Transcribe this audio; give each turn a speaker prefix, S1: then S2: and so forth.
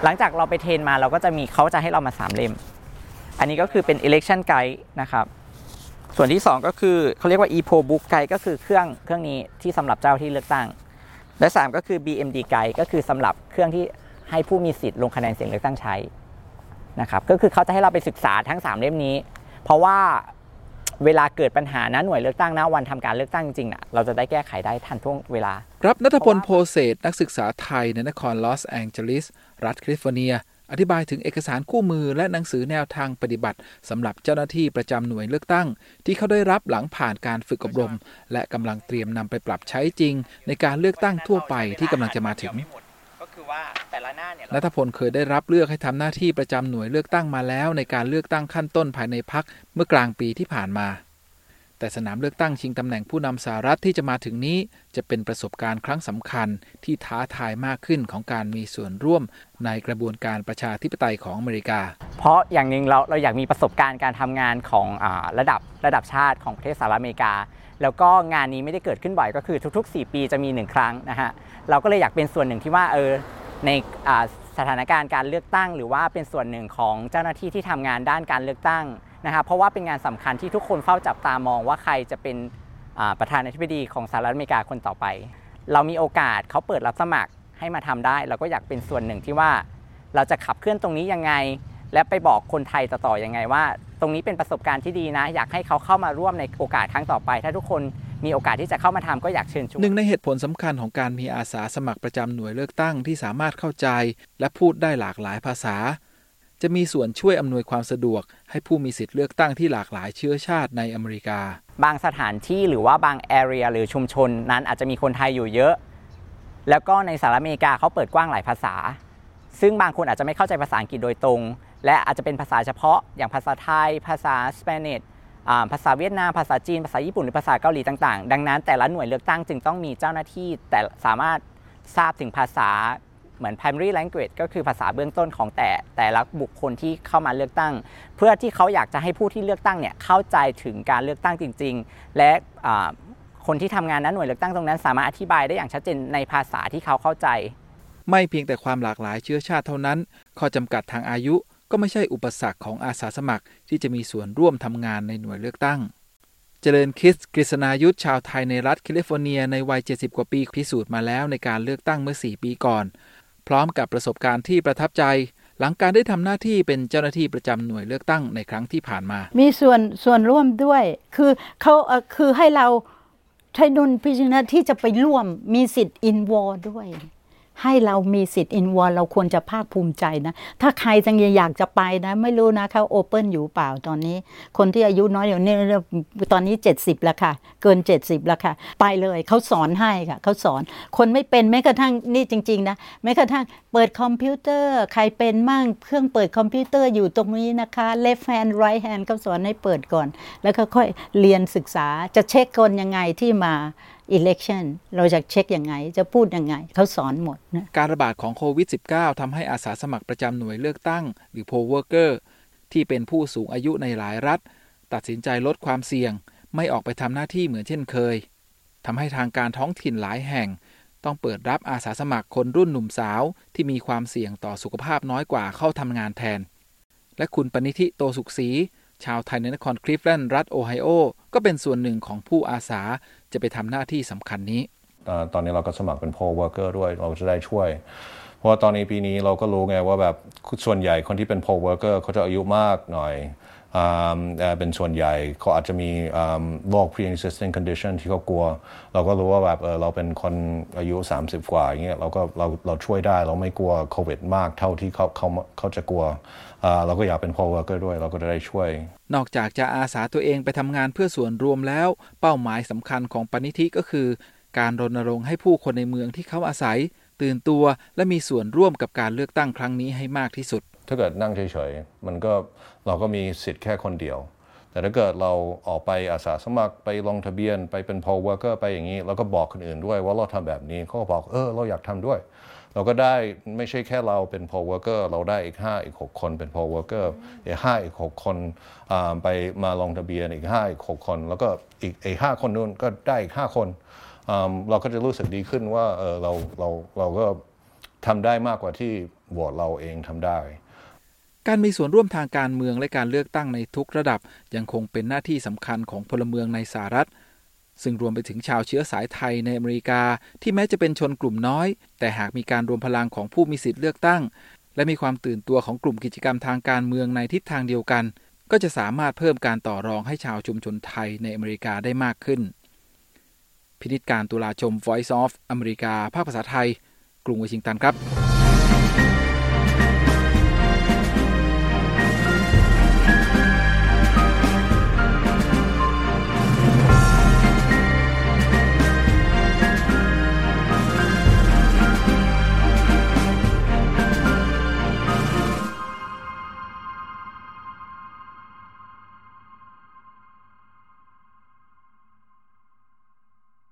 S1: หลังจากเราไปเทรนมาเราก็จะมีเขาจะให้เรามา3เล่มอันนี้ก็คือเป็น election guide นะครับส่วนที่2ก็คือเขาเรียกว่า e-poll book guide ก็คือเครื่องนี้ที่สำหรับเจ้าที่เลือกตั้งและ3ก็คือ BMD guide ก็คือสำหรับเครื่องที่ให้ผู้มีสิทธิ์ลงคะแนนเสียงเลือกตั้งใช้นะครับก็คือเขาจะให้เราไปศึกษาทั้ง3เล่มนี้เพราะว่าเวลาเกิดปัญหาหน่วยเลือกตั้งวันทำการเลือกตั้งจริงๆเราจะได้แก้ไขได้ทันท่วงเวลา
S2: ครับณัฐพล โพเศษนักศึกษาไทยในนครลอสแองเจลิสรัฐแคลิฟอร์เนียอธิบายถึงเอกสารคู่มือและหนังสือแนวทางปฏิบัติสำหรับเจ้าหน้าที่ประจำหน่วยเลือกตั้งที่เขาได้รับหลังผ่านการฝึกอบรมและกำลังเตรียมนำไปปรับใช้จริงในการเลือกตั้งทั่วไปที่กำลังจะมาถึงณัฐพลเคยได้รับเลือกให้ทำหน้าที่ประจำหน่วยเลือกตั้งมาแล้วในการเลือกตั้งขั้นต้นภายในพรรคเมื่อกลางปีที่ผ่านมาแต่สนามเลือกตั้งชิงตำแหน่งผู้นำสหรัฐที่จะมาถึงนี้จะเป็นประสบการณ์ครั้งสำคัญที่ท้าทายมากขึ้นของการมีส่วนร่วมในกระบวนการประชาธิปไตยของอเมริกา
S1: เพราะอย่างหนึ่งเราอยากมีประสบการณ์การทำงานของระดับชาติของประเทศสหรัฐอเมริกาแล้วก็งานนี้ไม่ได้เกิดขึ้นบ่อยก็คือทุกๆ4 ปีจะมี1ครั้งนะฮะเราก็เลยอยากเป็นส่วนหนึ่งที่ว่าในสถานการณ์การเลือกตั้งหรือว่าเป็นส่วนหนึ่งของเจ้าหน้าที่ที่ทำงานด้านการเลือกตั้งนะครับเพราะว่าเป็นงานสำคัญที่ทุกคนเฝ้าจับตามองว่าใครจะเป็นประธานาธิบดีของสหรัฐอเมริกาคนต่อไปเรามีโอกาสเขาเปิดรับสมัครให้มาทำได้เราก็อยากเป็นส่วนหนึ่งที่ว่าเราจะขับเคลื่อนตรงนี้ยังไงและไปบอกคนไทยต่อยังไงว่าตรงนี้เป็นประสบการณ์ที่ดีนะอยากให้เขาเข้ามาร่วมในโอกาสครั้งต่อไปถ้าทุกคนมีโอกาสที่จะเข้ามาทำก็อยากเชิญชวน
S2: หนึ่งในเหตุผลสำคัญของการมีอาสาสมัครประจำหน่วยเลือกตั้งที่สามารถเข้าใจและพูดได้หลากหลายภาษาจะมีส่วนช่วยอำนวยความสะดวกให้ผู้มีสิทธิ์เลือกตั้งที่หลากหลายเชื้อชาติในอเมริกา
S1: บางสถานที่หรือว่าบาง area หรือชุมชนนั้นอาจจะมีคนไทยอยู่เยอะแล้วก็ในสหรัฐอเมริกาเขาเปิดกว้างหลายภาษาซึ่งบางคนอาจจะไม่เข้าใจภาษาอังกฤษโดยตรงและอาจจะเป็นภาษาเฉพาะอย่างภาษาไทยภาษาสเปนิชภาษาเวียดนามภาษาจีนภาษาญี่ปุ่นหรือภาษาเกาหลีต่างๆดังนั้นแต่ละหน่วยเลือกตั้งจึงต้องมีเจ้าหน้าที่แต่สามารถทราบถึงภาษาเหมือน primary language ก็คือภาษาเบื้องต้นของแต่ละบุคคลที่เข้ามาเลือกตั้งเพื่อที่เขาอยากจะให้ผู้ที่เลือกตั้งเนี่ยเข้าใจถึงการเลือกตั้งจริงๆและคนที่ทำงานนั้นหน่วยเลือกตั้งตรงนั้นสามารถอธิบายได้อย่างชัดเจนในภาษาที่เขาเข้าใจ
S2: ไม่เพียงแต่ความหลากหลายเชื้อชาติเท่านั้นข้อจำกัดทางอายุก็ไม่ใช่อุปสรรคของอาสาสมัครที่จะมีส่วนร่วมทำงานในหน่วยเลือกตั้งเจริญคริสกฤษณายุทธชาวไทยในรัฐแคลิฟอร์เนียในวัย70 กว่าปีพิสูจน์มาแล้วในการเลือกตั้งเมื่อ4 ปีก่อนพร้อมกับประสบการณ์ที่ประทับใจหลังการได้ทำหน้าที่เป็นเจ้าหน้าที่ประจำหน่วยเลือกตั้งในครั้งที่ผ่านมา
S3: มีส่วนร่วมด้วยคือให้เราใช้ดุลพินิจที่จะไปร่วมมีสิทธิ์อินวอลด้วยให้เรามีสิทธิ์อินวอลเราควรจะภาคภูมิใจนะถ้าใครจังอยากจะไปนะไม่รู้นะเขาโอเปิลอยู่เปล่าตอนนี้คนที่อายุน้อยอย่างนี้ตอนนี้70แล้วค่ะเกิน70แล้วค่ะไปเลยเขาสอนให้ค่ะเขาสอนคนไม่เป็นแม้กระทั่งนี่จริงๆนะแม้กระทั่งเปิดคอมพิวเตอร์ใครเป็นมั่งเครื่องเปิดคอมพิวเตอร์อยู่ตรงนี้นะคะ left hand right hand เขาสอนให้เปิดก่อนแล้วก็ค่อยเรียนศึกษาจะเช็คคนยังไงที่มาelection เราจะเช็คยังไงจะพูดยังไงเขาสอนหมดนะ
S2: การระบาดของโควิด -19 ทำให้อาสาสมัครประจำหน่วยเลือกตั้งหรือ poll worker ที่เป็นผู้สูงอายุในหลายรัฐตัดสินใจลดความเสี่ยงไม่ออกไปทำหน้าที่เหมือนเช่นเคยทำให้ทางการท้องถิ่นหลายแห่งต้องเปิดรับอาสาสมัครคนรุ่นหนุ่มสาวที่มีความเสี่ยงต่อสุขภาพน้อยกว่าเข้าทำงานแทนและคุณปณิธิโตสุขศรีชาวไทยในนครคลิฟแลนด์รัฐโอไฮโอก็เป็นส่วนหนึ่งของผู้อาสาจะไปทำหน้าที่สำคัญนี้
S4: ตอนนี้เราก็สมัครเป็น poll worker ด้วยเราจะได้ช่วยเพราะว่าตอนนี้ปีนี้เราก็รู้ไงว่าแบบส่วนใหญ่คนที่เป็น poll worker เขาจะอายุมากหน่อยเป็นส่วนใหญ่เขาอาจจะมีโรค pre-existing condition ที่เขากลัวเราก็รู้ว่าแบบเราเป็นคนอายุ30 กว่าอย่างเงี้ยเราช่วยได้เราไม่กลัวโควิดมากเท่าที่เขาจะกลัวเราก็อยากเป็น poll worker ด้วยเราก็จะได้ช่วย
S2: นอกจากจะอาสาตัวเองไปทำงานเพื่อส่วนรวมแล้วเป้าหมายสำคัญของปณิธิก็คือการรณรงค์ให้ผู้คนในเมืองที่เขาอาศัยตื่นตัวและมีส่วนร่วมกับการเลือกตั้งครั้งนี้ให้มากที่สุด
S4: ถ้าเกิดนั่งเฉยๆเราก็มีสิทธิ์แค่คนเดียวแต่ถ้าเกิดเราออกไปอาสาสมัครไปลงทะเบียนไปเป็น poll worker ไปอย่างนี้แล้วก็บอกคนอื่นด้วยว่าเราทำแบบนี้เขาก็บอกเราอยากทำด้วยเราก็ได้ไม่ใช่แค่เราเป็น poll worker เราได้อีก6 คนเป็น poll worker อีก6 คนไปมาลงทะเบียนอีก6 คนแล้วก็อีก5 คนนู้นก็ได้อีก5 คนเราก็จะรู้สึกดีขึ้นว่าเราก็ทำได้มากกว่าที่โหวตเราเองทำได้
S2: การมีส่วนร่วมทางการเมืองและการเลือกตั้งในทุกระดับยังคงเป็นหน้าที่สำคัญของพลเมืองในสหรัฐซึ่งรวมไปถึงชาวเชื้อสายไทยในอเมริกาที่แม้จะเป็นชนกลุ่มน้อยแต่หากมีการรวมพลังของผู้มีสิทธิเลือกตั้งและมีความตื่นตัวของกลุ่มกิจกรรมทางการเมืองในทิศทางเดียวกันก็จะสามารถเพิ่มการต่อรองให้ชาวชุมชนไทยในอเมริกาได้มากขึ้นพินิจการตุลาชม Voice of อเมริกาภาคภาษาไทยกรุงวอชิงตันครับ